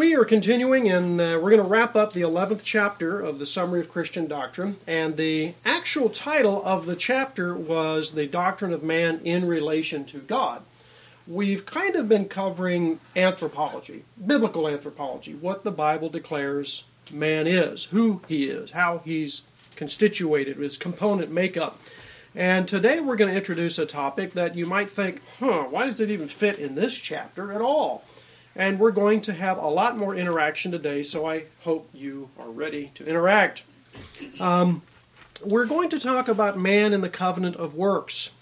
We are continuing, and we're going to wrap up the 11th chapter of the Summary of Christian Doctrine. And the actual title of the chapter was The Doctrine of Man in Relation to God. We've kind of been covering anthropology, biblical anthropology, what the Bible declares man is, who he is, how he's constituted, his component makeup. And today we're going to introduce a topic that you might think, why does it even fit in this chapter at all? And we're going to have a lot more interaction today, so I hope you are ready to interact. We're going to talk about man in the covenant of works.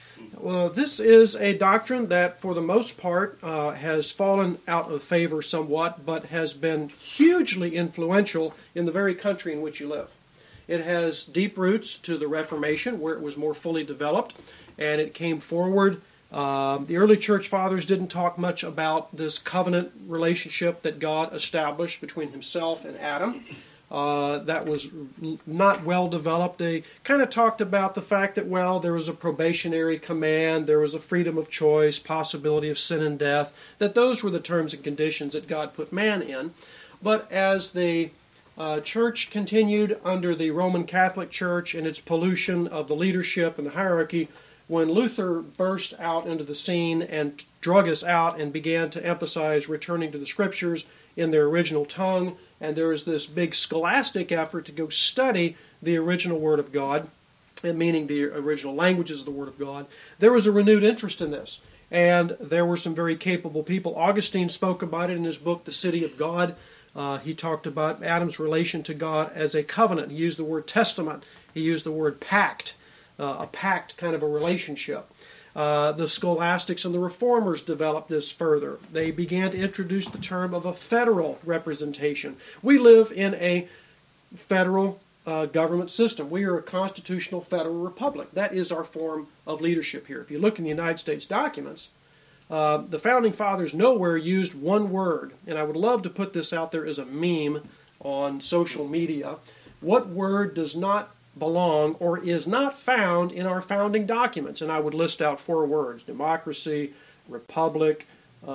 This is a doctrine that, for the most part, has fallen out of favor somewhat, but has been hugely influential in the very country in which you live. It has deep roots to the Reformation, where it was more fully developed, and it came forward. The early church fathers didn't talk much about this covenant relationship that God established between himself and Adam. That was not well developed. They kind of talked about the fact that, there was a probationary command, there was a freedom of choice, possibility of sin and death, that those were the terms and conditions that God put man in. But as the church continued under the Roman Catholic Church and its pollution of the leadership and the hierarchy, when Luther burst out into the scene and drug us out and began to emphasize returning to the Scriptures in their original tongue, and there was this big scholastic effort to go study the original Word of God, and meaning the original languages of the Word of God, there was a renewed interest in this. And there were some very capable people. Augustine spoke about it in his book, The City of God. He talked about Adam's relation to God as a covenant. He used the word testament. He used the word pact. A pact kind of a relationship. The scholastics and the reformers developed this further. They began to introduce the term of a federal representation. We live in a federal government system. We are a constitutional federal republic. That is our form of leadership here. If you look in the United States documents, the Founding Fathers nowhere used one word, and I would love to put this out there as a meme on social media. What word does not belong or is not found in our founding documents? And I would list out 4 words: democracy, republic,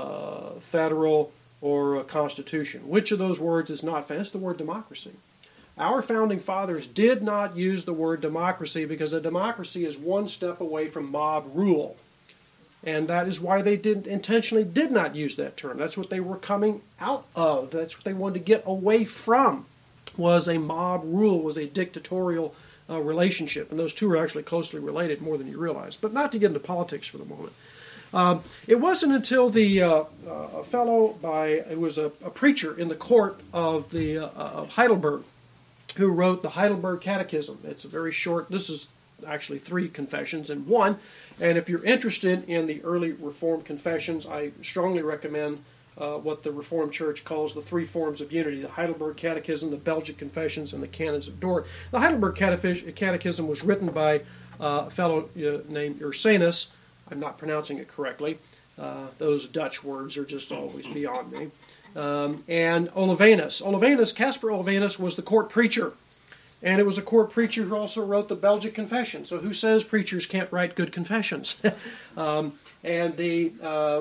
federal, or constitution. Which of those words is not found? It's the word democracy. Our founding fathers did not use the word democracy because a democracy is one step away from mob rule. And that is why they intentionally did not use that term. That's what they were coming out of. That's what they wanted to get away from, was a mob rule, was a dictatorial relationship. And those two are actually closely related, more than you realize. But not to get into politics for the moment. It wasn't until a fellow who was a preacher in the court of Heidelberg, who wrote the Heidelberg Catechism. It's a very short, this is actually 3 confessions in one. And if you're interested in the early Reformed confessions, I strongly recommend what the Reformed Church calls the 3 forms of unity: the Heidelberg Catechism, the Belgic Confessions, and the Canons of Dort. The Heidelberg Catechism was written by a fellow named Ursanus. I'm not pronouncing it correctly. Those Dutch words are just always beyond me. And Olivanus. Caspar Olivanus was the court preacher. And it was a court preacher who also wrote the Belgic Confession. So who says preachers can't write good confessions? And the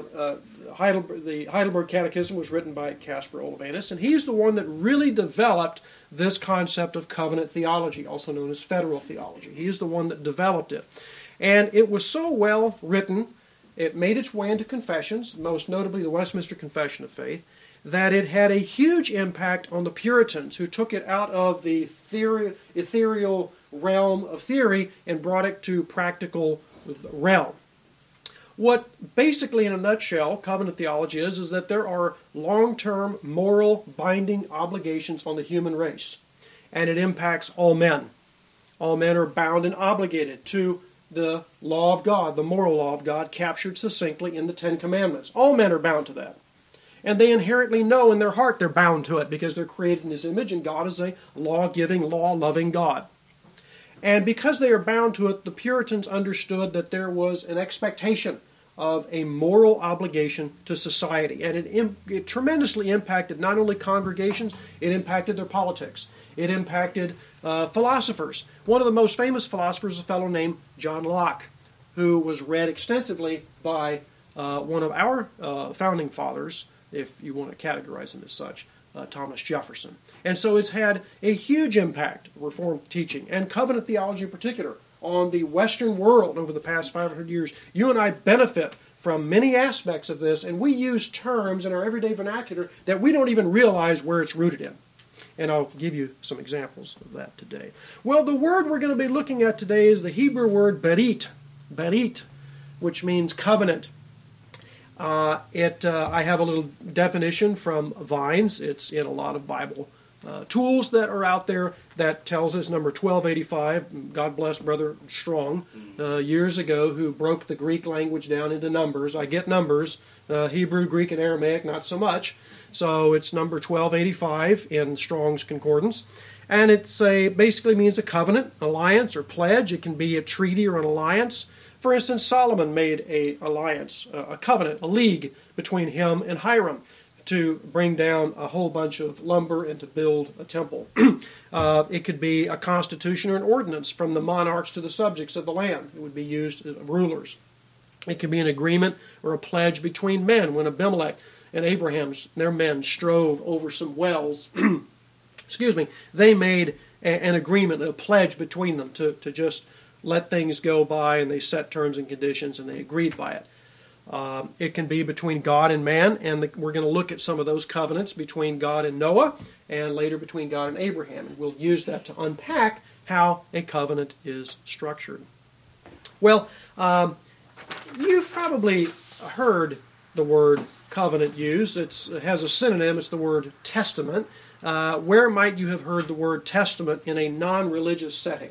Heidelberg Catechism was written by Caspar Olivanus, and he's the one that really developed this concept of covenant theology, also known as federal theology. He is the one that developed it. And it was so well written, it made its way into confessions, most notably the Westminster Confession of Faith, that it had a huge impact on the Puritans, who took it out of the ethereal realm of theory and brought it to practical realm. What basically, in a nutshell, covenant theology is that there are long-term moral binding obligations on the human race, and it impacts all men. All men are bound and obligated to the law of God, the moral law of God, captured succinctly in the 10 Commandments. All men are bound to that. And they inherently know in their heart they're bound to it because they're created in His image, and God is a law-giving, law-loving God. And because they are bound to it, the Puritans understood that there was an expectation of a moral obligation to society. And it tremendously impacted not only congregations, it impacted their politics. It impacted philosophers. One of the most famous philosophers is a fellow named John Locke, who was read extensively by one of our founding fathers, if you want to categorize him as such, Thomas Jefferson. And so it's had a huge impact, Reformed teaching, and covenant theology in particular, on the Western world over the past 500 years. You and I benefit from many aspects of this, and we use terms in our everyday vernacular that we don't even realize where it's rooted in. And I'll give you some examples of that today. Well, the word we're going to be looking at today is the Hebrew word berit, which means covenant. I have a little definition from Vines. It's in a lot of Bible tools that are out there that tells us number 1285. God bless Brother Strong years ago, who broke the Greek language down into numbers. I get numbers, Hebrew, Greek, and Aramaic, not so much. So it's number 1285 in Strong's Concordance. And it basically means a covenant, alliance, or pledge. It can be a treaty or an alliance. For instance, Solomon made an alliance, a covenant, a league between him and Hiram to bring down a whole bunch of lumber and to build a temple. It could be a constitution or an ordinance from the monarchs to the subjects of the land. It would be used as rulers. It could be an agreement or a pledge between men when Abimelech and their men strove over some wells. They made an agreement, a pledge between them to just let things go by, and they set terms and conditions, and they agreed by it. It can be between God and man, and we're going to look at some of those covenants between God and Noah, and later between God and Abraham. And we'll use that to unpack how a covenant is structured. Well, you've probably heard the word covenant used. It has a synonym. It's the word testament. Where might you have heard the word testament in a non-religious setting?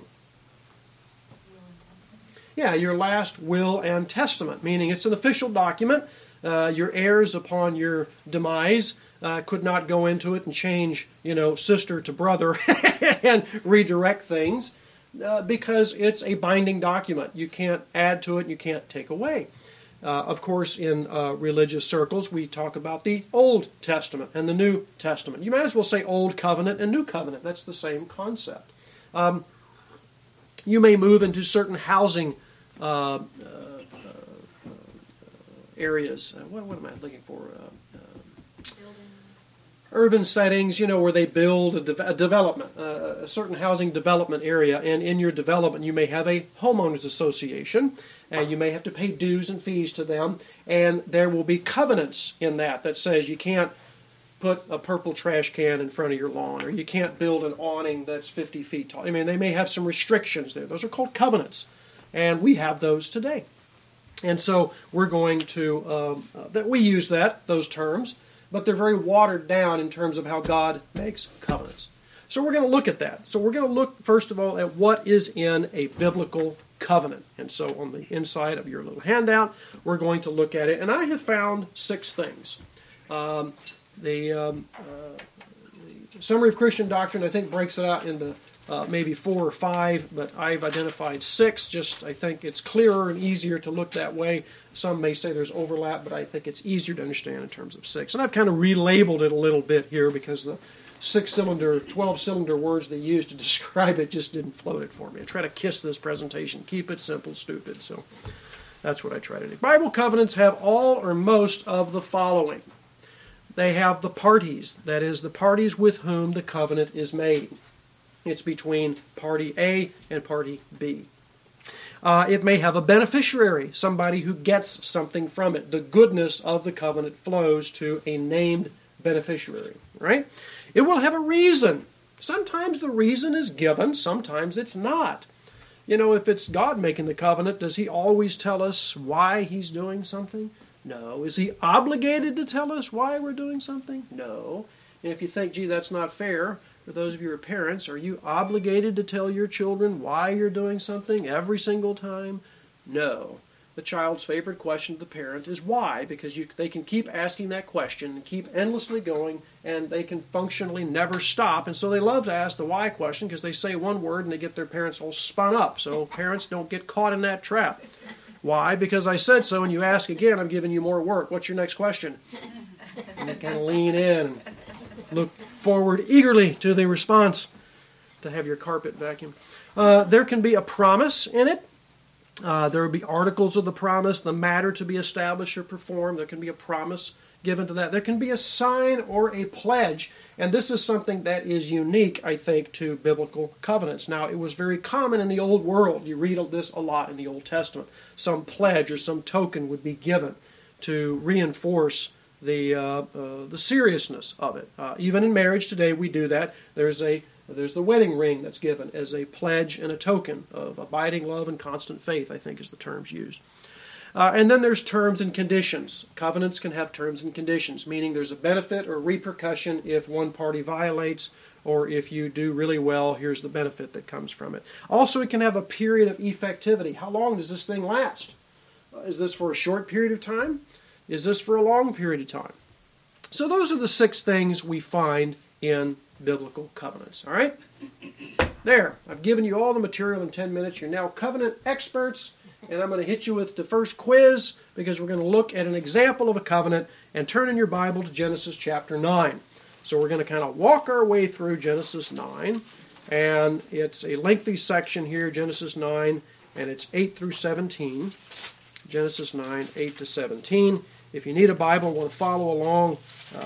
Yeah, your last will and testament, meaning it's an official document. Your heirs upon your demise could not go into it and change, sister to brother and redirect things because it's a binding document. You can't add to it and you can't take away. Of course, in religious circles, we talk about the Old Testament and the New Testament. You might as well say Old Covenant and New Covenant. That's the same concept. You may move into certain housing areas. What am I looking for? Urban settings, where they build a development, a certain housing development area, and in your development you may have a homeowners association, and you may have to pay dues and fees to them, and there will be covenants in that says you can't put a purple trash can in front of your lawn, or you can't build an awning that's 50 feet tall. They may have some restrictions there. Those are called covenants. And we have those today. And so we're going to, we use those terms, but they're very watered down in terms of how God makes covenants. So we're going to look at that. So we're going to look, first of all, at what is in a biblical covenant. And so on the inside of your little handout, we're going to look at it. And I have found 6 things. The Summary of Christian Doctrine, I think, breaks it out into maybe 4 or 5, but I've identified 6. I think it's clearer and easier to look that way. Some may say there's overlap, but I think it's easier to understand in terms of 6. And I've kind of relabeled it a little bit here because the 6-cylinder, 12-cylinder words they used to describe it just didn't float it for me. I try to kiss this presentation. Keep it simple, stupid. So that's what I try to do. Bible covenants have all or most of the following. They have the parties, that is, the parties with whom the covenant is made. It's between party A and party B. It may have a beneficiary, somebody who gets something from it. The goodness of the covenant flows to a named beneficiary, right? It will have a reason. Sometimes the reason is given, sometimes it's not. If it's God making the covenant, does He always tell us why He's doing something? No. Is He obligated to tell us why we're doing something? No. And if you think, gee, that's not fair, for those of you who are parents, are you obligated to tell your children why you're doing something every single time? No. The child's favorite question to the parent is why, because they can keep asking that question and keep endlessly going, and they can functionally never stop. And so they love to ask the why question because they say one word and they get their parents all spun up. So parents don't get caught in that trap. Why? Because I said so, and you ask again, I'm giving you more work. What's your next question? And they kind of lean in and look forward eagerly to the response to have your carpet vacuumed. There can be a promise in it. There will be articles of the promise, the matter to be established or performed. There can be a promise given to that. There can be a sign or a pledge, and this is something that is unique, I think, to biblical covenants. Now, it was very common in the Old World. You read of this a lot in the Old Testament. Some pledge or some token would be given to reinforce the seriousness of it. Even in marriage today, we do that. There's the wedding ring that's given as a pledge and a token of abiding love and constant faith, I think is the terms used. And then there's terms and conditions. Covenants can have terms and conditions, meaning there's a benefit or repercussion if one party violates, or if you do really well, here's the benefit that comes from it. Also, it can have a period of effectivity. How long does this thing last? Is this for a short period of time? Is this for a long period of time? So those are the 6 things we find in biblical covenants. All right? There. I've given you all the material in 10 minutes. You're now covenant experts. And I'm going to hit you with the first quiz because we're going to look at an example of a covenant and turn in your Bible to Genesis chapter 9. So we're going to kind of walk our way through Genesis 9. And it's a lengthy section here, Genesis 9, and it's 8 through 17. Genesis 9, 8 to 17. If you need a Bible and want to follow along,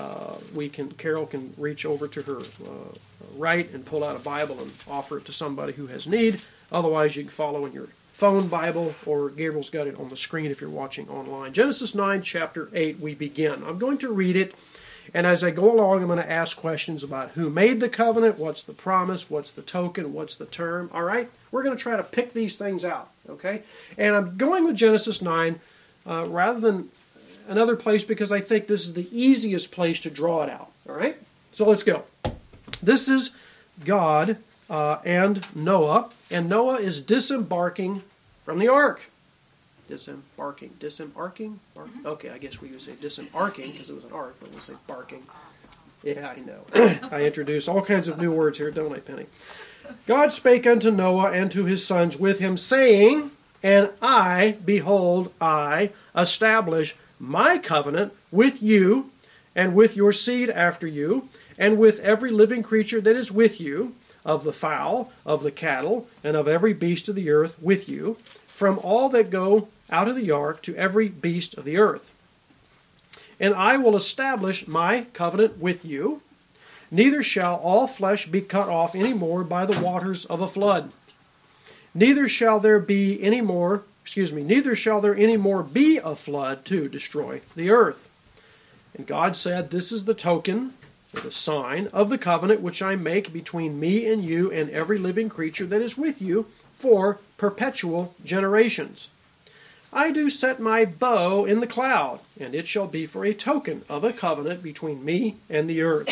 Carol can reach over to her right and pull out a Bible and offer it to somebody who has need. Otherwise, you can follow in your phone Bible, or Gabriel's got it on the screen if you're watching online. Genesis 9, chapter 8, we begin. I'm going to read it, and as I go along, I'm going to ask questions about who made the covenant, what's the promise, what's the token, what's the term, all right? We're going to try to pick these things out, okay? And I'm going with Genesis 9 rather than another place because I think this is the easiest place to draw it out, all right? So let's go. This is God and Noah is disembarking from the ark. Disembarking. Okay, I guess we would say disembarking because it was an ark, but we'll say barking. Yeah, I know. I introduce all kinds of new words here, don't I, Penny? God spake unto Noah and to his sons with him, saying, And I, behold, I establish my covenant with you, and with your seed after you, and with every living creature that is with you, of the fowl, of the cattle, and of every beast of the earth with you, from all that go out of the ark to every beast of the earth. And I will establish my covenant with you. Neither shall all flesh be cut off any more by the waters of a flood. Neither shall there any more be a flood to destroy the earth. And God said, This is the token, or the sign of the covenant which I make between me and you and every living creature that is with you for perpetual generations. I do set my bow in the cloud, and it shall be for a token of a covenant between me and the earth.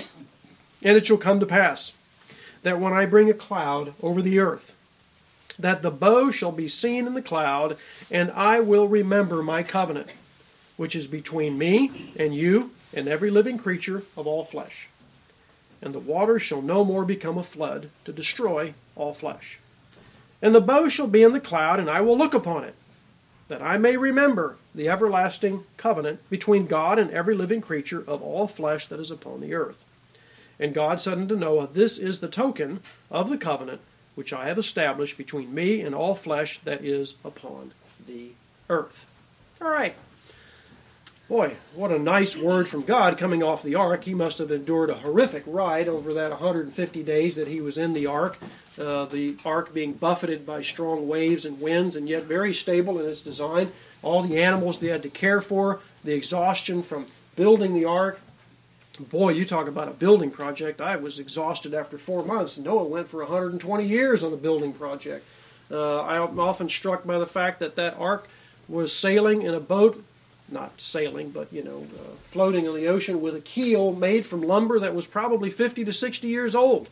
And it shall come to pass that when I bring a cloud over the earth, that the bow shall be seen in the cloud, and I will remember my covenant, which is between me and you and every living creature of all flesh. And the waters shall no more become a flood to destroy all flesh. And the bow shall be in the cloud, and I will look upon it, that I may remember the everlasting covenant between God and every living creature of all flesh that is upon the earth. And God said unto Noah, This is the token of the covenant which I have established between me and all flesh that is upon the earth. All right. Boy, what a nice word from God coming off the ark. He must have endured a horrific ride over that 150 days that he was in the ark being buffeted by strong waves and winds, and yet very stable in its design. All the animals they had to care for, the exhaustion from building the ark. Boy, you talk about a building project. I was exhausted after 4 months. Noah went for 120 years on a building project. I'm often struck by the fact that ark was sailing in a boat, not sailing, but, floating in the ocean with a keel made from lumber that was probably 50 to 60 years old.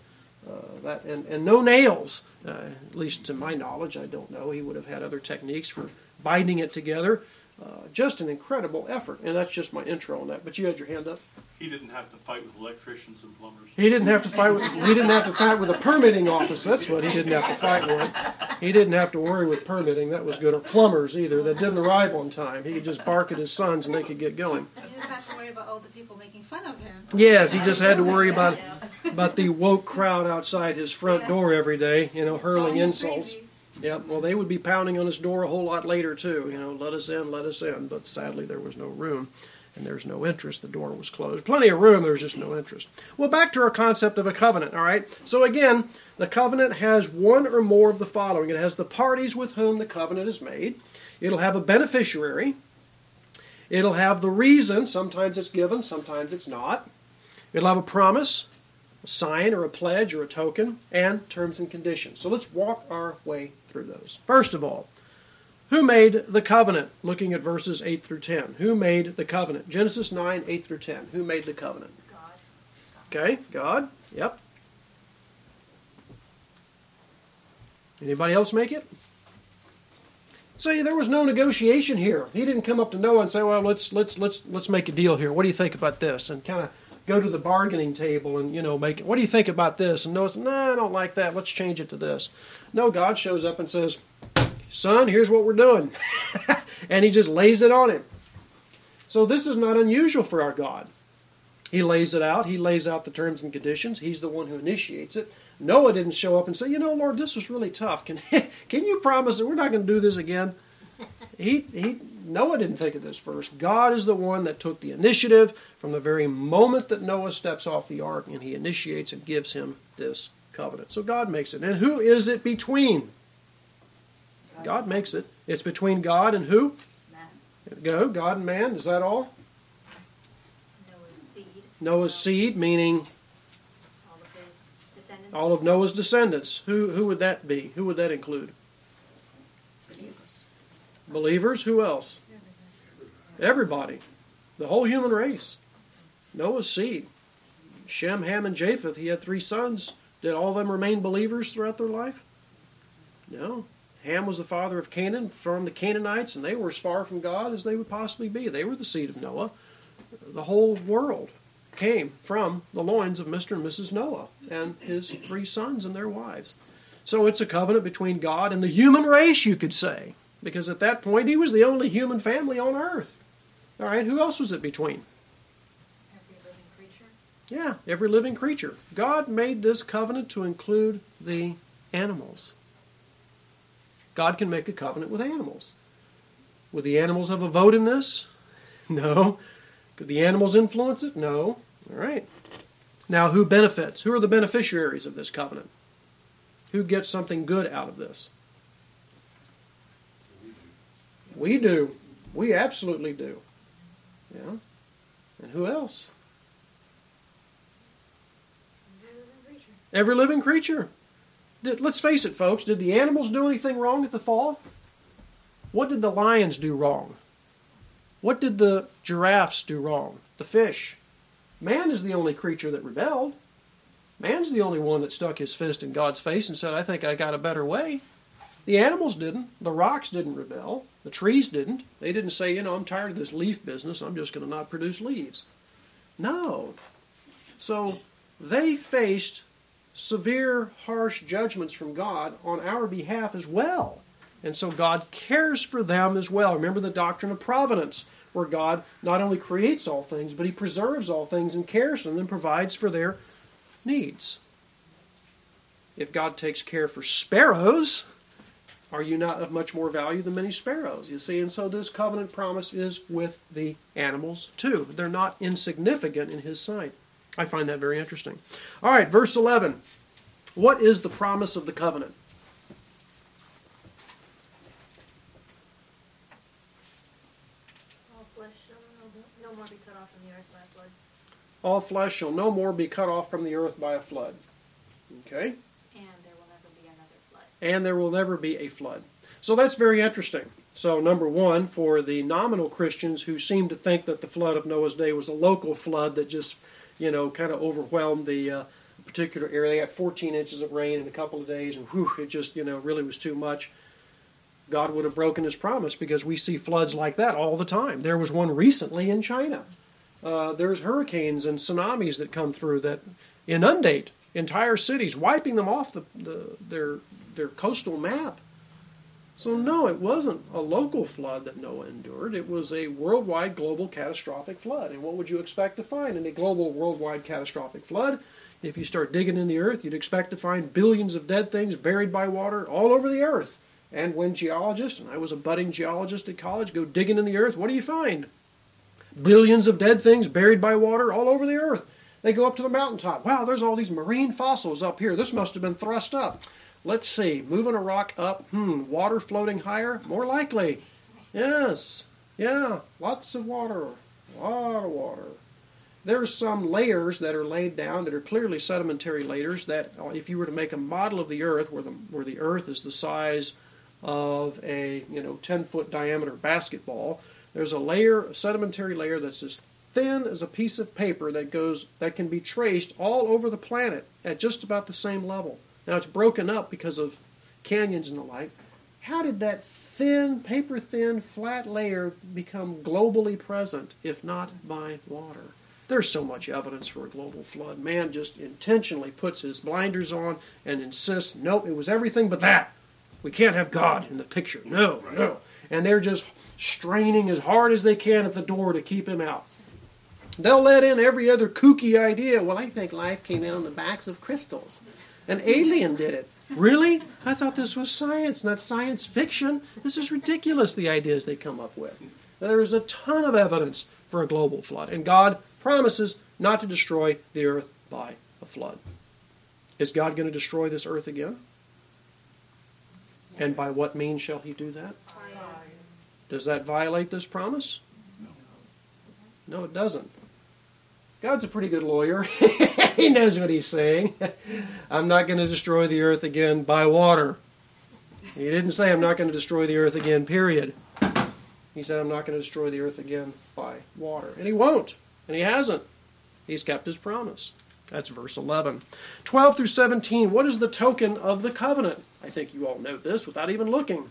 And no nails, at least to my knowledge. I don't know. He would have had other techniques for binding it together. Just an incredible effort. And that's just my intro on that. But you had your hand up. He didn't have to fight with electricians and plumbers. He didn't have to fight with a permitting office. That's what he didn't have to fight with. He didn't have to worry with permitting. That was good. Or plumbers either that didn't arrive on time. He could just bark at his sons and they could get going. He just had to worry about all the people making fun of him. Yes, he just had to worry about the woke crowd outside his front door every day, hurling insults. Yeah, well, they would be pounding on his door a whole lot later too. Let us in, let us in. But sadly, there was no room. And there's no interest. The door was closed. Plenty of room. There's just no interest. Well, back to our concept of a covenant, all right? So again, the covenant has one or more of the following. It has the parties with whom the covenant is made. It'll have a beneficiary. It'll have the reason. Sometimes it's given, sometimes it's not. It'll have a promise, a sign or a pledge or a token, and terms and conditions. So let's walk our way through those. First of all, who made the covenant? Looking at verses 8 through 10. Who made the covenant? Genesis 9, 8 through 10. Who made the covenant? God. Okay, God. Yep. Anybody else make it? See, there was no negotiation here. He didn't come up to Noah and say, "Well, let's make a deal here. What do you think about this?" And kind of go to the bargaining table and make it. What do you think about this? And Noah said, "No, I don't like that. Let's change it to this." No, God shows up and says, "Son, here's what we're doing," and He just lays it on him. So this is not unusual for our God. He lays it out. He lays out the terms and conditions. He's the one who initiates it. Noah didn't show up and say, "Lord, this was really tough. Can you promise that we're not going to do this again?" Noah didn't think of this first. God is the one that took the initiative from the very moment that Noah steps off the ark, and He initiates and gives him this covenant. So God makes it. And who is it between? God makes it. It's between God and who? Man. There we go. God and man. Is that all? Noah's seed. Noah's seed, meaning All of his descendants. all of Noah's descendants. Who would that be? Who would that include? Believers. Who else? Everybody. The whole human race. Noah's seed. Shem, Ham, and Japheth. He had 3 sons. Did all of them remain believers throughout their life? No. Ham was the father of Canaan from the Canaanites, and they were as far from God as they would possibly be. They were the seed of Noah. The whole world came from the loins of Mr. and Mrs. Noah and his 3 sons and their wives. So it's a covenant between God and the human race, you could say, because at that point he was the only human family on earth. All right, who else was it between? Every living creature. Yeah, every living creature. God made this covenant to include the animals. God can make a covenant with animals. Would the animals have a vote in this? No. Could the animals influence it? No. All right. Now, who benefits? Who are the beneficiaries of this covenant? Who gets something good out of this? We do. We absolutely do. Yeah. And who else? Every living creature. Every living creature. Let's face it, folks. Did the animals do anything wrong at the fall? What did the lions do wrong? What did the giraffes do wrong? The fish? Man is the only creature that rebelled. Man's the only one that stuck his fist in God's face and said, "I think I got a better way." The animals didn't. The rocks didn't rebel. The trees didn't. They didn't say, "I'm tired of this leaf business. I'm just going to not produce leaves." No. So they faced severe, harsh judgments from God on our behalf as well. And so God cares for them as well. Remember the doctrine of providence, where God not only creates all things, but He preserves all things and cares for them and provides for their needs. If God takes care for sparrows, are you not of much more value than many sparrows? You see, and so this covenant promise is with the animals too. They're not insignificant in His sight. I find that very interesting. All right, verse 11. What is the promise of the covenant? All flesh shall no more be cut off from the earth by a flood. All flesh shall no more be cut off from the earth by a flood. Okay? And there will never be another flood. And there will never be a flood. So that's very interesting. So number one, for the nominal Christians who seem to think that the flood of Noah's day was a local flood that just, kind of overwhelmed the particular area. They got 14 inches of rain in a couple of days, and it just, really was too much. God would have broken His promise, because we see floods like that all the time. There was one recently in China. There's hurricanes and tsunamis that come through that inundate entire cities, wiping them off their coastal map. So no, it wasn't a local flood that Noah endured. It was a worldwide, global, catastrophic flood. And what would you expect to find in a global, worldwide, catastrophic flood? If you start digging in the earth, you'd expect to find billions of dead things buried by water all over the earth. And when geologists, and I was a budding geologist at college, go digging in the earth, what do you find? billions of dead things buried by water all over the earth. They go up to the mountaintop. Wow, there's all these marine fossils up here. This must have been thrust up. Let's see. Moving a rock up. Water floating higher? More likely. Yes. Yeah. Lots of water. A lot of water. There's some layers that are laid down that are clearly sedimentary layers that if you were to make a model of the earth where the earth is the size of a 10-foot diameter basketball, there's a sedimentary layer that's as thin as a piece of paper that can be traced all over the planet at just about the same level. Now it's broken up because of canyons and the like. How did that thin, paper-thin, flat layer become globally present, if not by water? There's so much evidence for a global flood. Man just intentionally puts his blinders on and insists, nope, it was everything but that. We can't have God in the picture. No. And they're just straining as hard as they can at the door to keep him out. They'll let in every other kooky idea. Well, I think life came in on the backs of crystals. An alien did it. Really? I thought this was science, not science fiction. This is ridiculous, the ideas they come up with. There is a ton of evidence for a global flood, and God promises not to destroy the earth by a flood. Is God going to destroy this earth again? And by what means shall he do that? Does that violate this promise? No, it doesn't. God's a pretty good lawyer. He knows what he's saying. I'm not going to destroy the earth again by water. He didn't say I'm not going to destroy the earth again, period. He said I'm not going to destroy the earth again by water. And he won't. And he hasn't. He's kept his promise. That's verse 11. 12 through 17, what is the token of the covenant? I think you all know this without even looking.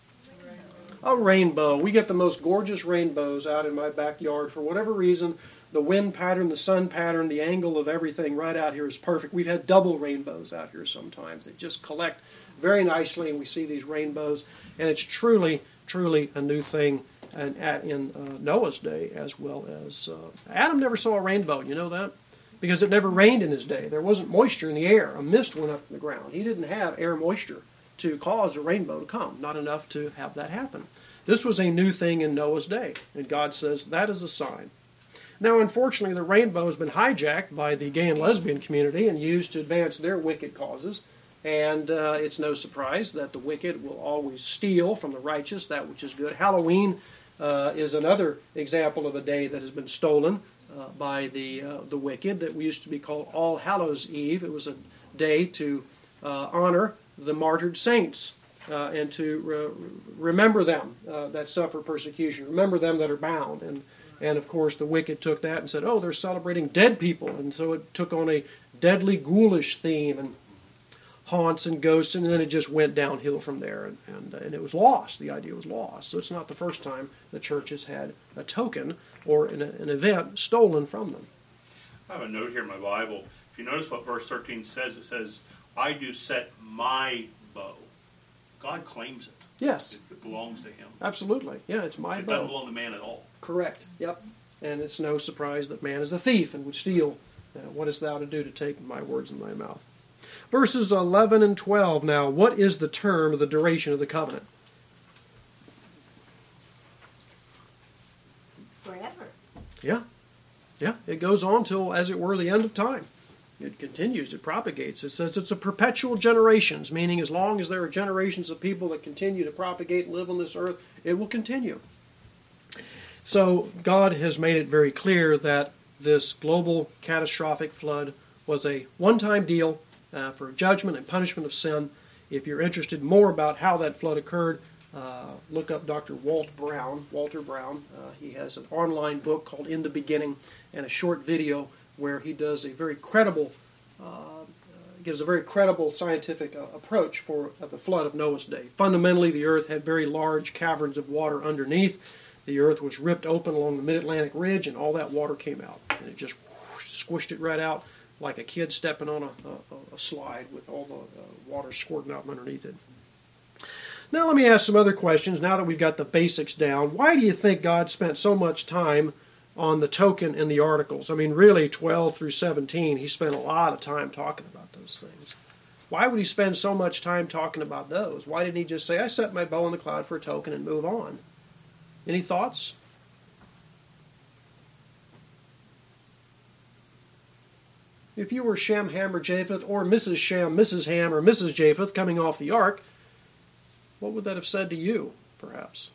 A rainbow. We get the most gorgeous rainbows out in my backyard. For whatever reason, the wind pattern, the sun pattern, the angle of everything right out here is perfect. We've had double rainbows out here sometimes. They just collect very nicely, and we see these rainbows. And it's truly, truly a new thing in Noah's day as well as... Adam never saw a rainbow, you know that? Because it never rained in his day. There wasn't moisture in the air. A mist went up in the ground. He didn't have air moisture to cause a rainbow to come. Not enough to have that happen. This was a new thing in Noah's day. And God says that is a sign. Now, unfortunately, the rainbow has been hijacked by the gay and lesbian community and used to advance their wicked causes. And it's no surprise that the wicked will always steal from the righteous that which is good. Halloween is another example of a day that has been stolen by the wicked that used to be called All Hallows Eve. It was a day to honor the martyred saints and to remember them that suffer persecution, remember them that are bound. And of course the wicked took that and said, oh, they're celebrating dead people. And so it took on a deadly ghoulish theme and haunts and ghosts, and then it just went downhill from there. And it was lost. The idea was lost. So it's not the first time the church has had a token or an event stolen from them. I have a note here in my Bible. If you notice what verse 13 says, it says, I do set my bow. God claims it. Yes. It belongs to him. Absolutely. Yeah, it's my It bow. doesn't belong to man at all. Correct. Yep. And it's no surprise that man is a thief and would steal. What hast thou to do to take my words in thy mouth? Verses 11 and 12 now. What is the term of the duration of the covenant? Forever. Yeah. Yeah. It goes on till, as it were, the end of time. It continues. It propagates. It says it's a perpetual generations, meaning as long as there are generations of people that continue to propagate and live on this earth, it will continue. So God has made it very clear that this global catastrophic flood was a one-time deal for judgment and punishment of sin. If you're interested more about how that flood occurred, look up Dr. Walter Brown. He has an online book called In the Beginning and a short video where he does a very credible, gives a very credible scientific approach for the flood of Noah's day. Fundamentally, the earth had very large caverns of water underneath. The earth was ripped open along the mid-Atlantic ridge, and all that water came out. And it just squished it right out like a kid stepping on a slide with all the water squirting out from underneath it. Now let me ask some other questions now that we've got the basics down. Why do you think God spent so much time on the token and the articles? I mean, really, 12 through 17, he spent a lot of time talking about those things. Why would he spend so much time talking about those? Why didn't he just say, I set my bow in the cloud for a token and move on? Any thoughts? If you were Shem, Ham, or Japheth, or Mrs. Shem, Mrs. Ham, or Mrs. Japheth coming off the ark, what would that have said to you, perhaps?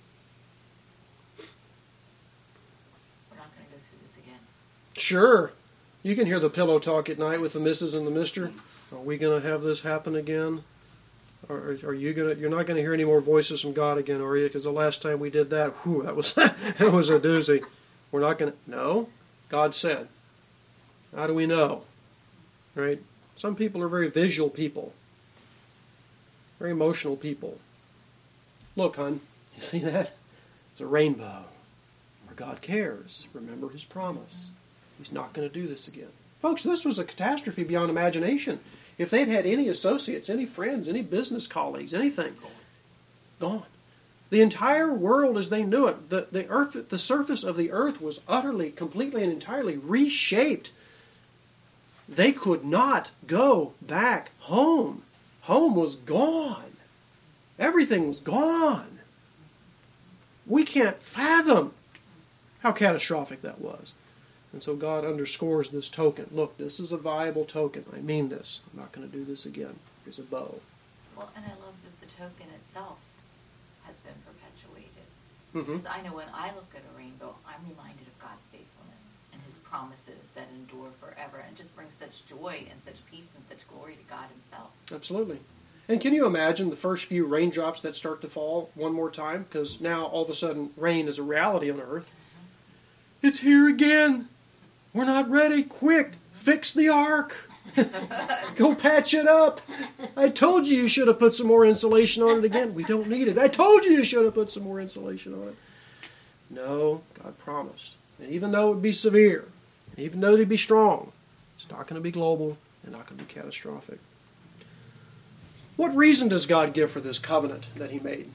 We're not going to go through this again. Sure. You can hear the pillow talk at night with the Mrs. and the Mr. Are we going to have this happen again? Or are you going to? You're not going to hear any more voices from God again, are you? Because the last time we did that, whew, that was that was a doozy. We're not going to. No, God said. How do we know? Right? Some people are very visual people, very emotional people. Look, hon, you see that? It's a rainbow. Where God cares. Remember His promise. He's not going to do this again. Folks, this was a catastrophe beyond imagination. If they'd had any associates, any friends, any business colleagues, anything, gone. The entire world as they knew it, the earth, the surface of the earth was utterly, completely, and entirely reshaped. They could not go back home. Home was gone. Everything was gone. We can't fathom how catastrophic that was. And so God underscores this token. Look, this is a viable token. I mean this. I'm not going to do this again. Here's a bow. Well, and I love that the token itself has been perpetuated. Mm-hmm. Because I know when I look at a rainbow, I'm reminded of God's faithfulness and His promises that endure forever and just bring such joy and such peace and such glory to God Himself. Absolutely. And can you imagine the first few raindrops that start to fall one more time? Because now all of a sudden rain is a reality on earth. Mm-hmm. It's here again. We're not ready. Quick, fix the ark. Go patch it up. I told you should have put some more insulation on it again. We don't need it. I told you should have put some more insulation on it. No, God promised. And even though it would be severe, even though it would be strong, it's not going to be global and not going to be catastrophic. What reason does God give for this covenant that He made?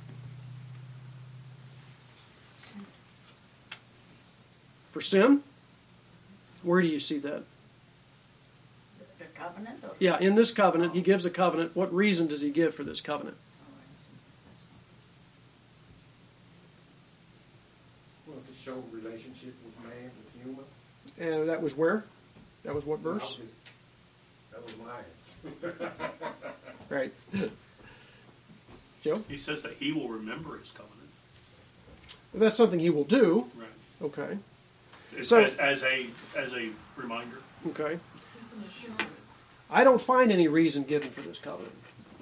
Sin. For sin? Where do you see that? The covenant? Or Yeah, in this covenant, He gives a covenant. What reason does He give for this covenant? Well, to show relationship with man, with human. And that was where? That was what verse? That was mine. Right. Joe? He says that He will remember His covenant. That's something He will do. Right. Okay. So, So- as a reminder. Okay. It's an assurance. I don't find any reason given for this covenant.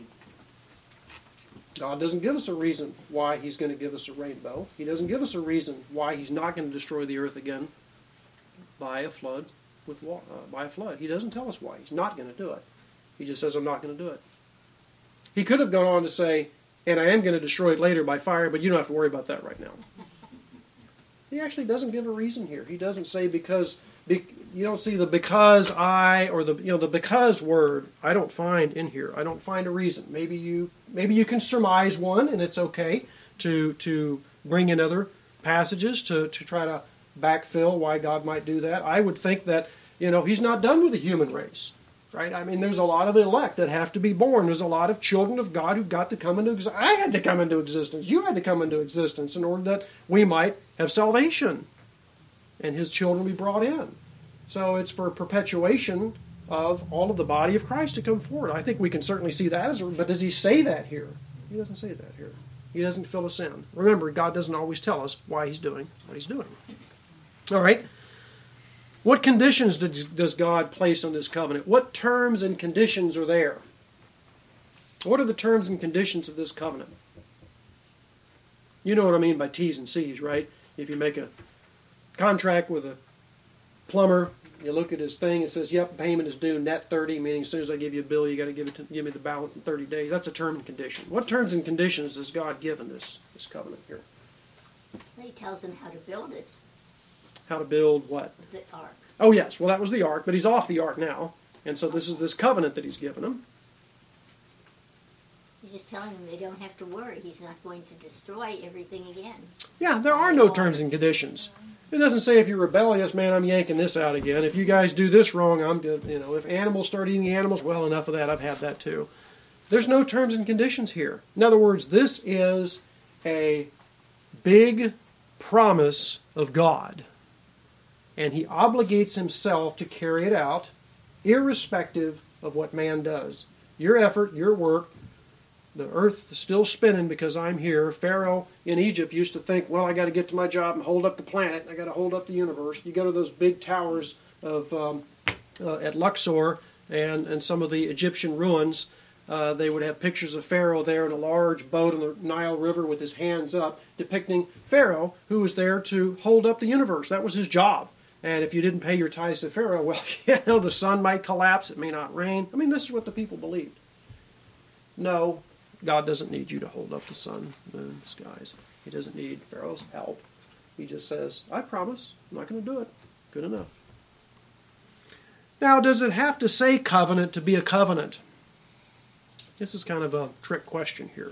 God doesn't give us a reason why He's going to give us a rainbow. He doesn't give us a reason why He's not going to destroy the earth again by a flood. By a flood. He doesn't tell us why. He's not going to do it. He just says, I'm not going to do it. He could have gone on to say, and I am going to destroy it later by fire, but you don't have to worry about that right now. He actually doesn't give a reason here. He doesn't say because. You don't see the because I or the because word. I don't find in here. I don't find a reason. Maybe you can surmise one, and it's okay to bring in other passages to try to backfill why God might do that. I would think that He's not done with the human race, right? I mean, there's a lot of elect that have to be born. There's a lot of children of God who've got to come into existence. I had to come into existence. You had to come into existence in order that we might have salvation, and His children be brought in. So it's for perpetuation of all of the body of Christ to come forward. I think we can certainly see that, but does He say that here? He doesn't say that here. He doesn't fill us in. Remember, God doesn't always tell us why He's doing what He's doing. All right. What conditions does God place on this covenant? What terms and conditions are there? What are the terms and conditions of this covenant? You know what I mean by T's and C's, right? If you make a contract with a plumber, you look at his thing, it says, yep, payment is due net 30, meaning as soon as I give you a bill, you got to give me the balance in 30 days. That's a term and condition. What terms and conditions does God give in this covenant here? He tells them how to build it, How to build what? the ark. Oh, yes. Well, that was the ark, but He's off the ark now. And so this is this covenant that He's given them. He's just telling them they don't have to worry. He's not going to destroy everything again. Yeah, there are no terms and conditions. It doesn't say if you're rebellious, man, I'm yanking this out again. If you guys do this wrong, I'm good. If animals start eating animals, well, enough of that. I've had that too. There's no terms and conditions here. In other words, this is a big promise of God. And He obligates Himself to carry it out irrespective of what man does. Your effort, your work, the earth is still spinning because I'm here. Pharaoh in Egypt used to think, well, I got to get to my job and hold up the planet. I got to hold up the universe. You go to those big towers of at Luxor and some of the Egyptian ruins. They would have pictures of Pharaoh there in a large boat in the Nile River with his hands up, depicting Pharaoh, who was there to hold up the universe. That was his job. And if you didn't pay your tithes to Pharaoh, well, the sun might collapse, it may not rain. I mean, this is what the people believed. No, God doesn't need you to hold up the sun, moon, skies. He doesn't need Pharaoh's help. He just says, I promise, I'm not going to do it. Good enough. Now, does it have to say covenant to be a covenant? This is kind of a trick question here.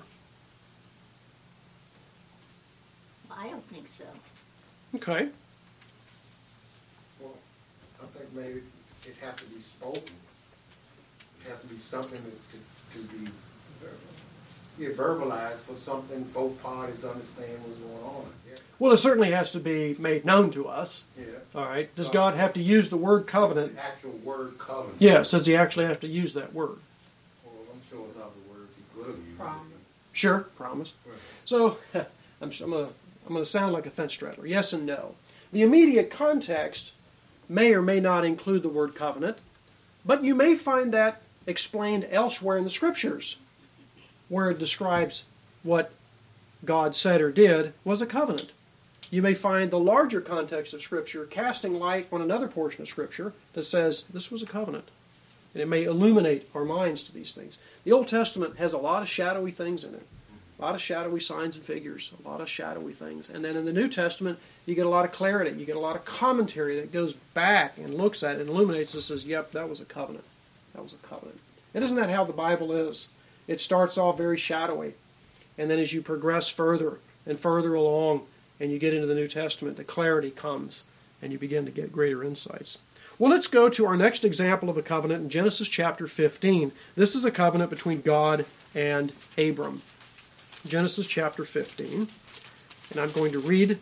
I don't think so. Okay. Well, I think maybe it has to be spoken. It has to be something to be verbalized for something both parties to understand what's going on. Yeah. Well, it certainly has to be made known to us. Yeah. All right. Does God have to use the word covenant? The actual word covenant. Yes. Does he actually have to use that word? Well, I'm sure it's other words he could have used. Promise. Sure. Promise. Right. So I'm going to sound like a fence straddler. Yes and no. The immediate context may or may not include the word covenant, but you may find that explained elsewhere in the Scriptures, where it describes what God said or did was a covenant. You may find the larger context of Scripture casting light on another portion of Scripture that says this was a covenant. And it may illuminate our minds to these things. The Old Testament has a lot of shadowy things in it. A lot of shadowy signs and figures. A lot of shadowy things. And then in the New Testament, you get a lot of clarity. You get a lot of commentary that goes back and looks at it and illuminates and says, yep, that was a covenant. That was a covenant. And isn't that how the Bible is? It starts off very shadowy. And then as you progress further and further along and you get into the New Testament, the clarity comes and you begin to get greater insights. Well, let's go to our next example of a covenant in Genesis chapter 15. This is a covenant between God and Abram. Genesis chapter 15. And I'm going to read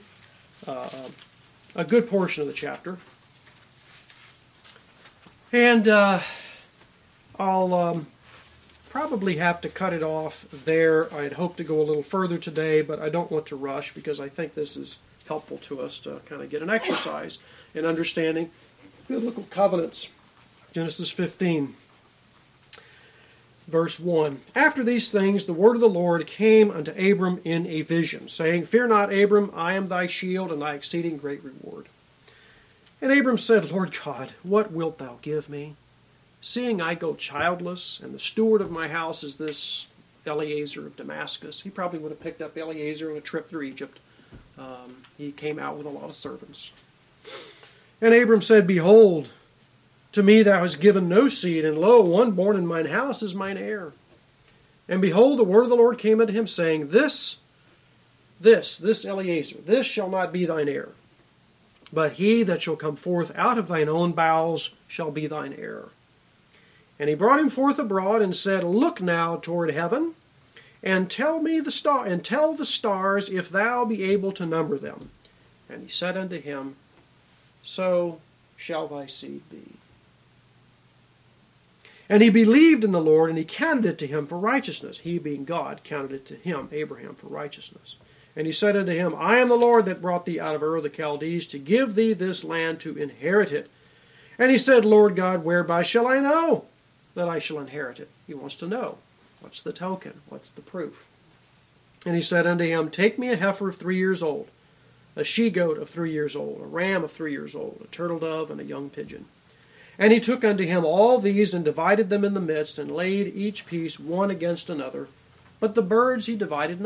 a good portion of the chapter. And I'll probably have to cut it off there. I'd hoped to go a little further today, but I don't want to rush because I think this is helpful to us to kind of get an exercise in understanding biblical covenants. Genesis 15, verse 1. After these things, the word of the Lord came unto Abram in a vision, saying, Fear not, Abram, I am thy shield and thy exceeding great reward. And Abram said, Lord God, what wilt thou give me? Seeing I go childless, and the steward of my house is this Eliezer of Damascus. He probably would have picked up Eliezer on a trip through Egypt. He came out with a lot of servants. And Abram said, Behold, to me thou hast given no seed, and lo, one born in mine house is mine heir. And behold, the word of the Lord came unto him, saying, This Eliezer, this shall not be thine heir, but he that shall come forth out of thine own bowels shall be thine heir. And he brought him forth abroad, and said, Look now toward heaven, and tell the stars, if thou be able to number them. And he said unto him, So shall thy seed be. And he believed in the Lord, and he counted it to him for righteousness. He, being God, counted it to him, Abraham, for righteousness. And he said unto him, I am the Lord that brought thee out of Ur of the Chaldees, to give thee this land to inherit it. And he said, Lord God, whereby shall I know that I shall inherit it? He wants to know. What's the token? What's the proof? And he said unto him, Take me a heifer of 3 years old, a she-goat of 3 years old, a ram of 3 years old, a turtle dove, and a young pigeon. And he took unto him all these, and divided them in the midst, and laid each piece one against another. But the birds he divided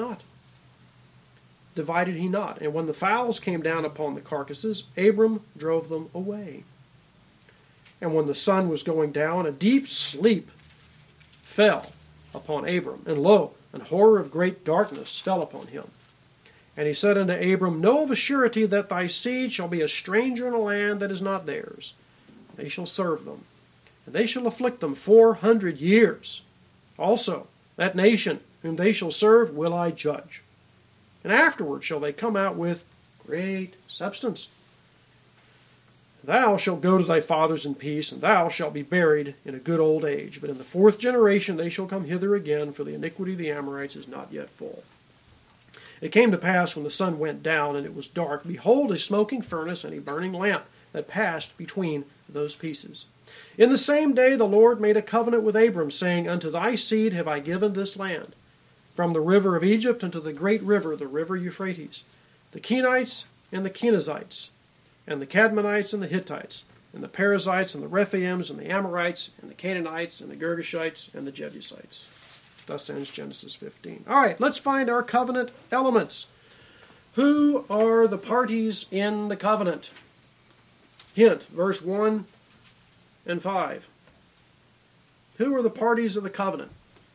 he not. And when the fowls came down upon the carcasses, Abram drove them away. And when the sun was going down, a deep sleep fell upon Abram. And lo, an horror of great darkness fell upon him. And he said unto Abram, Know of a surety that thy seed shall be a stranger in a land that is not theirs. They shall serve them, and they shall afflict them 400 years. Also, that nation whom they shall serve will I judge. And afterward shall they come out with great substance. Thou shalt go to thy fathers in peace, and thou shalt be buried in a good old age. But in the fourth generation they shall come hither again, for the iniquity of the Amorites is not yet full. It came to pass, when the sun went down, and it was dark, behold, a smoking furnace and a burning lamp that passed between those pieces. In the same day the Lord made a covenant with Abram, saying, Unto thy seed have I given this land, from the river of Egypt unto the great river, the river Euphrates, the Kenites and the Kenizzites, and the Cadmonites and the Hittites, and the Perizzites and the Rephaims and the Amorites and the Canaanites and the Girgashites and the Jebusites. Thus ends Genesis 15. All right, let's find our covenant elements. Who are the parties in the covenant? Hint, verse 1 and 5. Who are the parties of the covenant?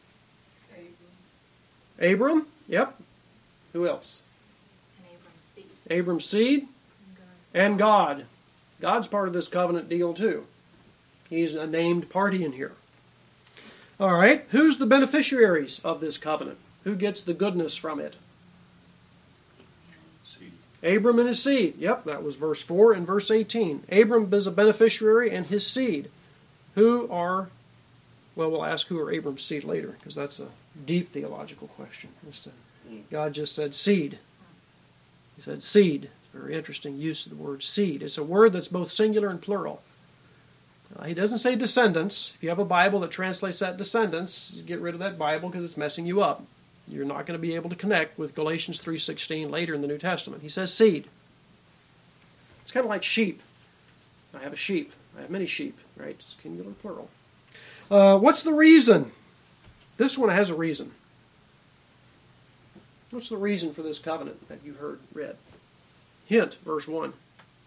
Abram? Yep. Who else? And Abram's seed. Abram's seed and God. God's part of this covenant deal too. He's a named party in here. All right, who's the beneficiaries of this covenant? Who gets the goodness from it? See. Abram and his seed. Yep, that was verse 4 and verse 18. Abram is a beneficiary and his seed. Who are, well, we'll ask who are Abram's seed later, because that's a deep theological question. God just said seed. He said seed. Very interesting use of the word seed. It's a word that's both singular and plural. He doesn't say descendants. If you have a Bible that translates that descendants, get rid of that Bible because it's messing you up. You're not going to be able to connect with Galatians 3:16 later in the New Testament. He says seed. It's kind of like sheep. I have a sheep. I have many sheep, right? It's singular, plural. What's the reason? This one has a reason. What's the reason for this covenant that you heard read? Hint, verse 1.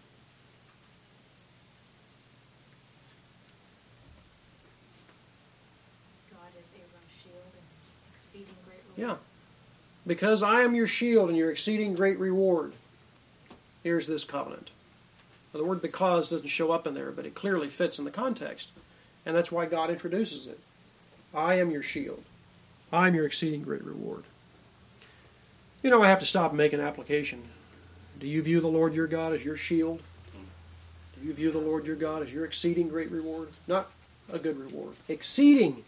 Yeah. Because I am your shield and your exceeding great reward. Here's this covenant. Now, the word because doesn't show up in there, but it clearly fits in the context. And that's why God introduces it. I am your shield. I'm your exceeding great reward. You know, I have to stop and make an application. Do you view the Lord your God as your shield? Do you view the Lord your God as your exceeding great reward? Not a good reward. Exceeding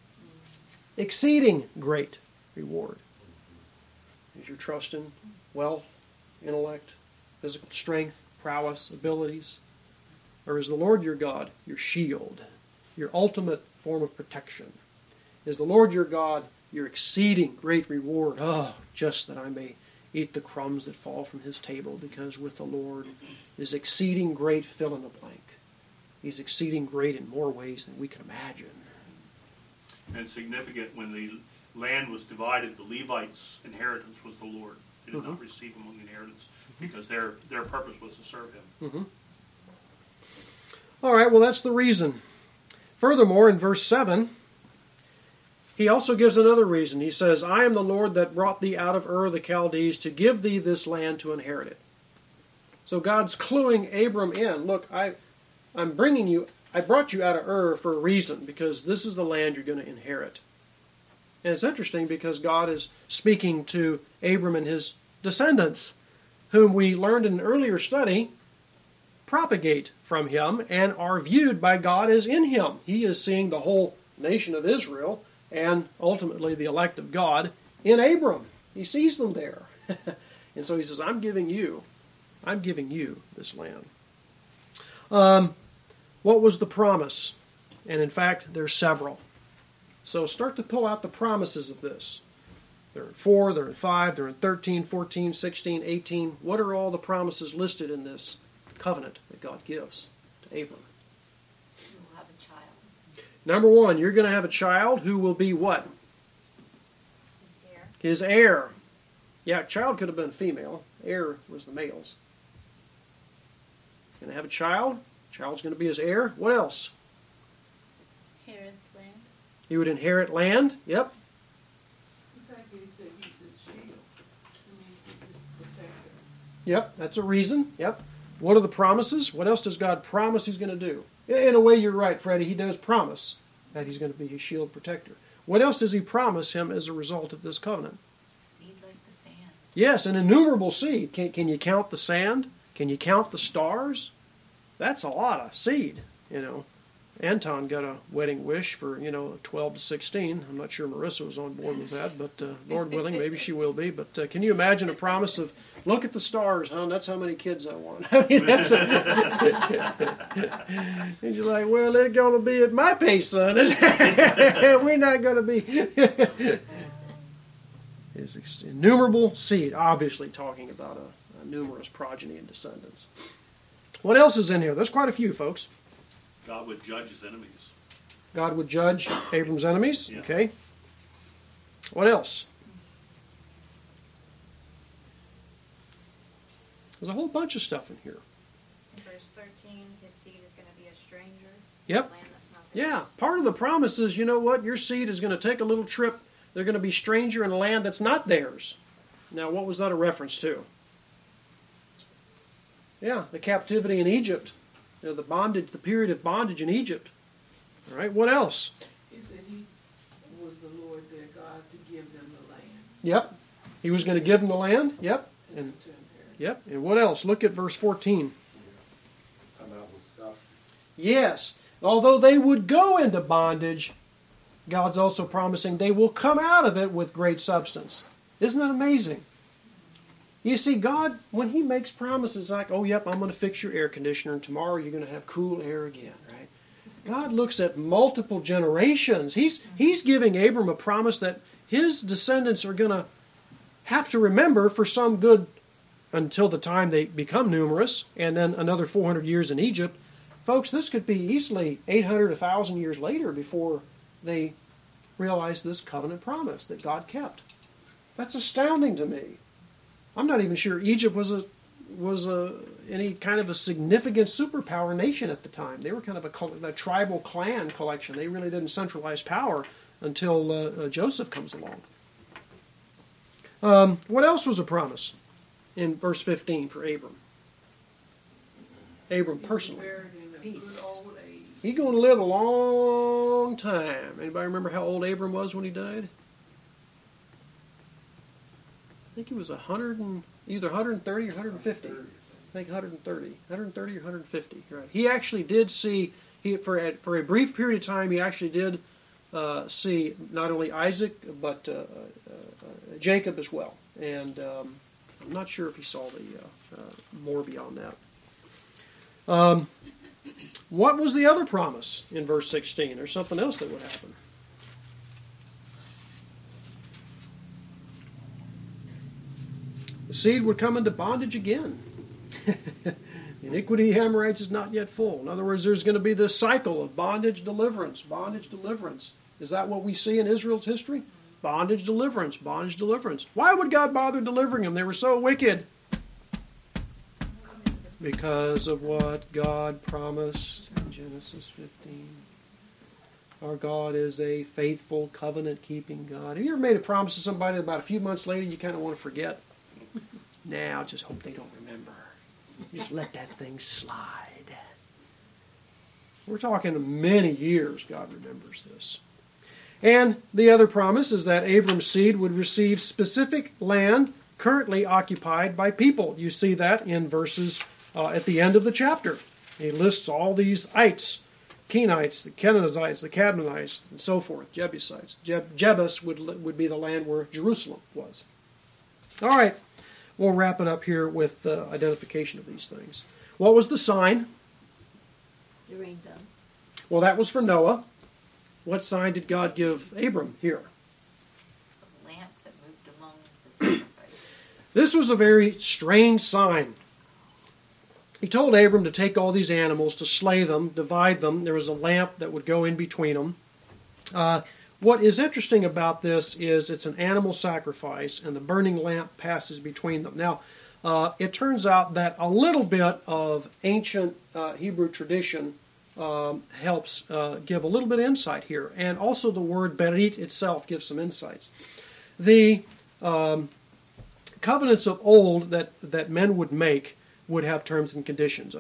great reward. Is your trust in wealth, intellect, physical strength, prowess, abilities? Or is the Lord your God your shield, your ultimate form of protection? Is the Lord your God your exceeding great reward? Oh, just that I may eat the crumbs that fall from his table, because with the Lord is exceeding great fill in the blank. He's exceeding great in more ways than we can imagine. And it's significant, when the land was divided, the Levites' inheritance was the Lord. They did not receive among the inheritance because their purpose was to serve him. All right, well, that's the reason. Furthermore, in verse 7, he also gives another reason. He says, I am the Lord that brought thee out of Ur of the Chaldees to give thee this land to inherit it. So God's cluing Abram in. Look, I brought you out of Ur for a reason, because this is the land you're going to inherit. And it's interesting because God is speaking to Abram and his descendants, whom we learned in an earlier study propagate from him and are viewed by God as in him. He is seeing the whole nation of Israel and ultimately the elect of God in Abram. He sees them there. And so he says, I'm giving you this land. What was the promise? And in fact, there's several. So start to pull out the promises of this. They're in 4, they're in 5, they're in 13, 14, 16, 18. What are all the promises listed in this covenant that God gives to Abram? You will have a child. Number 1, you're going to have a child who will be what? His heir. His heir. Yeah, child could have been female. Heir was the males. He's going to have a child. Child's going to be his heir. What else? Inherit land. He would inherit land. Yep. In fact, he said he's his shield. He's his protector. Yep, that's a reason. Yep. What are the promises? What else does God promise he's going to do? In a way, you're right, Freddie. He does promise that he's going to be his shield protector. What else does he promise him as a result of this covenant? Seed like the sand. Yes, an innumerable seed. Can you count the sand? Can you count the stars? That's a lot of seed, Anton got a wedding wish for, 12 to 16. I'm not sure Marissa was on board with that, but Lord willing, maybe she will be. But can you imagine a promise of, look at the stars, hon, that's how many kids I want. I mean, that's and you're like, well, they're going to be at my pace, son. We're not going to be. It's innumerable seed, obviously talking about a numerous progeny and descendants. What else is in here? There's quite a few, folks. God would judge his enemies. God would judge Abram's enemies. Yeah. Okay. What else? There's a whole bunch of stuff in here. In verse 13, his seed is going to be a stranger. Yep. in a land that's not theirs. Yeah. Part of the promise is, you know what? Your seed is going to take a little trip. They're going to be stranger in a land that's not theirs. Now, what was that a reference to? Yeah, the captivity in Egypt. The bondage, the period of bondage in Egypt. All right, what else? He said he was the Lord their God to give them the land. Yep. He was going to give them the land. Yep. And to inherit. yep. And what else? Look at verse 14. Come out with substance. Yes. Although they would go into bondage, God's also promising they will come out of it with great substance. Isn't that amazing? You see, God, when He makes promises like, oh, yep, I'm going to fix your air conditioner, and tomorrow you're going to have cool air again, right? God looks at multiple generations. He's giving Abram a promise that his descendants are going to have to remember for some good until the time they become numerous, and then another 400 years in Egypt. Folks, this could be easily 800, 1,000 years later before they realize this covenant promise that God kept. That's astounding to me. I'm not even sure Egypt was any kind of a significant superpower nation at the time. They were kind of a tribal clan collection. They really didn't centralize power until Joseph comes along. What else was a promise in verse 15 for Abram? Abram personally. Buried in a Peace. good old age. He's going to live a long time. Anybody remember how old Abram was when he died? I think he was either 130 or 150. I think 130 or 150. Right. He actually did see, for a brief period of time, he actually did see not only Isaac, but Jacob as well. And I'm not sure if he saw the more beyond that. What was the other promise in verse 16? There's something else that would happen. The seed would come into bondage again. Iniquity, Amorites, is not yet full. In other words, there's going to be this cycle of bondage, deliverance, bondage, deliverance. Is that what we see in Israel's history? Bondage, deliverance, bondage, deliverance. Why would God bother delivering them? They were so wicked. Because of what God promised in Genesis 15. Our God is a faithful, covenant-keeping God. Have you ever made a promise to somebody that about a few months later you kind of want to forget? Nah, I just hope they don't remember. Just let that thing slide. We're talking many years God remembers this. And the other promise is that Abram's seed would receive specific land currently occupied by people. You see that in verses at the end of the chapter. He lists all these ites, Kenites, the Kenizzites, the Cadmonites, and so forth, Jebusites. Jebus would be the land where Jerusalem was. All right, we'll wrap it up here with identification of these things. What was the sign? The rainbow. Well, that was for Noah. What sign did God give Abram here? The lamp that moved among the sacrifices. This was a very strange sign. He told Abram to take all these animals, to slay them, divide them. There was a lamp that would go in between them. What is interesting about this is it's an animal sacrifice, and the burning lamp passes between them. Now, it turns out that a little bit of ancient Hebrew tradition helps give a little bit of insight here. And also the word berit itself gives some insights. The covenants of old that men would make would have terms and conditions.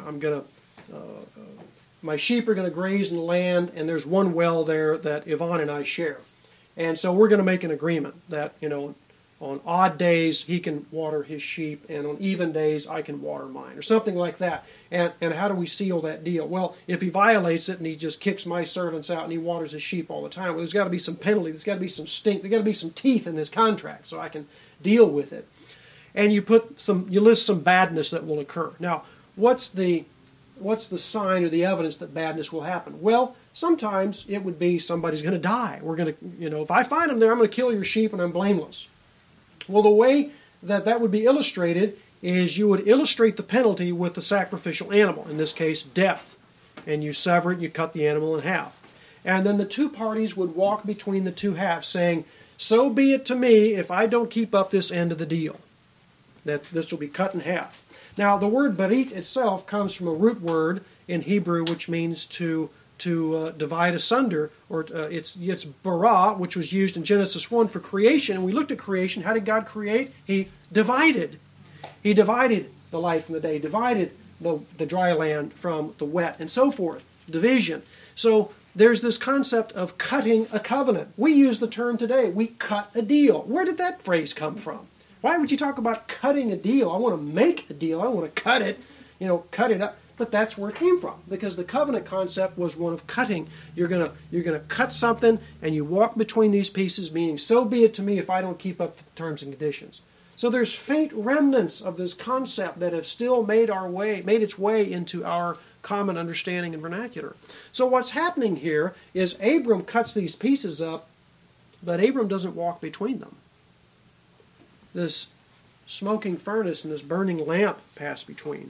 My sheep are going to graze in the land, and there's one well there that Yvonne and I share. And so we're going to make an agreement that, on odd days he can water his sheep, and on even days I can water mine, or something like that. And how do we seal that deal? Well, if he violates it and he just kicks my servants out and he waters his sheep all the time, well, there's got to be some penalty, there's got to be some stink, there's got to be some teeth in this contract so I can deal with it. And you list some badness that will occur. Now, what's the sign or the evidence that badness will happen? Well, sometimes it would be somebody's going to die. We're going to, if I find them there, I'm going to kill your sheep and I'm blameless. Well, the way that would be illustrated is you would illustrate the penalty with the sacrificial animal, in this case, death. And you sever it and you cut the animal in half. And then the two parties would walk between the two halves saying, so be it to me if I don't keep up this end of the deal, that this will be cut in half. Now, the word berit itself comes from a root word in Hebrew which means to divide asunder, or it's bara, which was used in Genesis 1 for creation. And we looked at creation. How did God create? He divided. He divided the light from the day, divided the dry land from the wet, and so forth. Division. So there's this concept of cutting a covenant. We use the term today. We cut a deal. Where did that phrase come from? Why would you talk about cutting a deal? I want to make a deal. I want to cut it, cut it up. But that's where it came from, because the covenant concept was one of cutting. You're gonna cut something, and you walk between these pieces, meaning, so be it to me if I don't keep up the terms and conditions. So there's faint remnants of this concept that have still made its way into our common understanding and vernacular. So what's happening here is Abram cuts these pieces up, but Abram doesn't walk between them. This smoking furnace and this burning lamp pass between.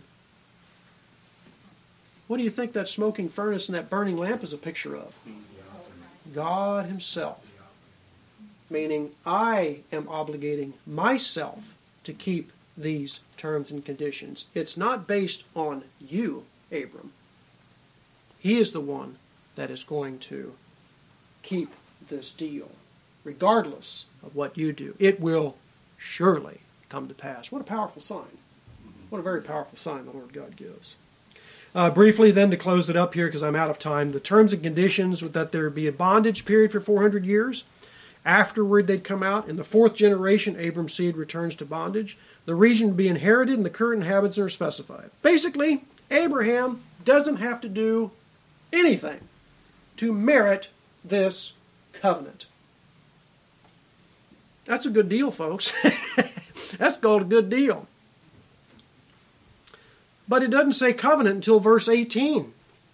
What do you think that smoking furnace and that burning lamp is a picture of? God Himself. Meaning, I am obligating myself to keep these terms and conditions. It's not based on you, Abram. He is the one that is going to keep this deal, regardless of what you do. It will surely come to pass. What a powerful sign. What a very powerful sign the Lord God gives. Briefly then, to close it up here because I'm out of time, the terms and conditions would that there be a bondage period for 400 years. Afterward they'd come out. In the fourth generation, Abram's seed returns to bondage. The region would be inherited and the current inhabitants are specified. Basically, Abraham doesn't have to do anything to merit this covenant. That's a good deal, folks. That's called a good deal. But it doesn't say covenant until verse 18.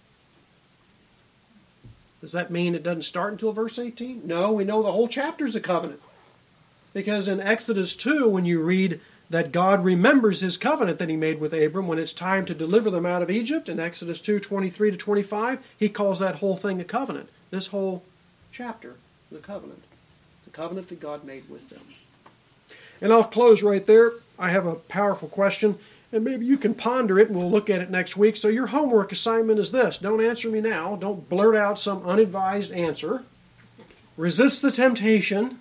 Does that mean it doesn't start until verse 18? No, we know the whole chapter is a covenant. Because in Exodus 2, when you read that God remembers His covenant that He made with Abram when it's time to deliver them out of Egypt, in Exodus 2:23 to 25, He calls that whole thing a covenant. This whole chapter is a covenant. The covenant that God made with them. And I'll close right there. I have a powerful question. And maybe you can ponder it, and we'll look at it next week. So your homework assignment is this. Don't answer me now. Don't blurt out some unadvised answer. Resist the temptation.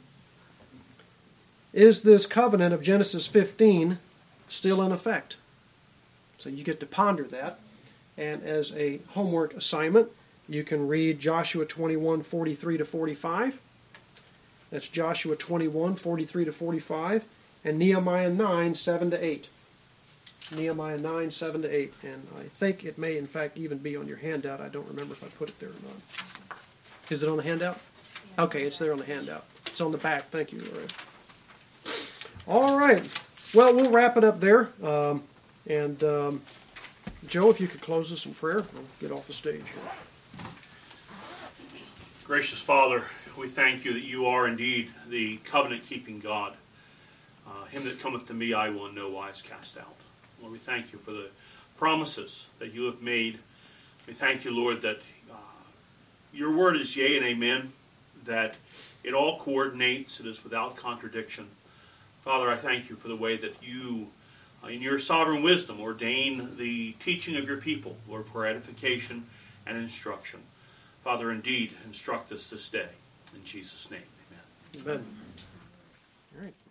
Is this covenant of Genesis 15 still in effect? So you get to ponder that. And as a homework assignment, you can read Joshua 21:43 to 45. That's Joshua 21:43 to 45. And Nehemiah 9:7 to 8. Nehemiah 9:7 to 8. And I think it may, in fact, even be on your handout. I don't remember if I put it there or not. Is it on the handout? Okay, it's there on the handout. It's on the back. Thank you, Lorraine. All right. Well, we'll wrap it up there. Joe, if you could close us in prayer, we'll get off the stage here. Gracious Father, we thank you that you are indeed the covenant-keeping God. Him that cometh to me I will in no wise cast out. Lord, we thank you for the promises that you have made. We thank you, Lord, that your word is yea and amen, that it all coordinates, it is without contradiction. Father, I thank you for the way that you, in your sovereign wisdom, ordain the teaching of your people, Lord, for edification and instruction. Father, indeed, instruct us this day. In Jesus' name, amen. Amen. All right.